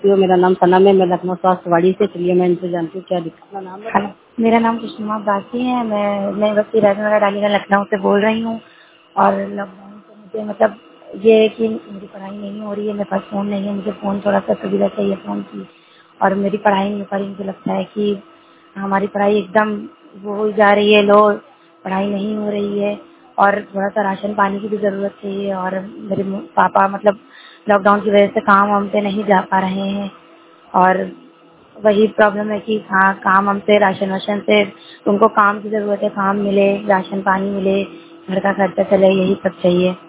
जो मेरा नाम सनम है, मैं लखनऊ स्वास्थ्यवाड़ी से। चलिए मैं इनसे जानती हूँ क्या दिक्कत। अपना नाम बताओ। हेलो, मेरा नाम कुसुमा बासी है। मैं बस्ती राजनगर डालीगंज लखनऊ से बोल रही हूँ। और लॉकडाउन से मुझे मतलब ये है कि मेरी पढ़ाई नहीं हो रही है, मेरे पास फ़ोन नहीं है, मुझे फ़ोन थोड़ा सा सुविधा चाहिए फ़ोन की। और मेरी पढ़ाई नहीं हो पा रही। मुझे लगता है कि हमारी पढ़ाई एकदम वो हो जा रही है, लो पढ़ाई नहीं हो रही है। और थोड़ा सा राशन पानी की भी ज़रूरत चाहिए। और मेरे पापा मतलब लॉकडाउन की वजह से काम वाम पे नहीं जा पा रहे हैं। और वही प्रॉब्लम है कि हाँ, काम हमसे राशन वाशन से उनको काम की ज़रूरत है, काम मिले, राशन पानी मिले, घर का खर्चा चले, यही सब चाहिए।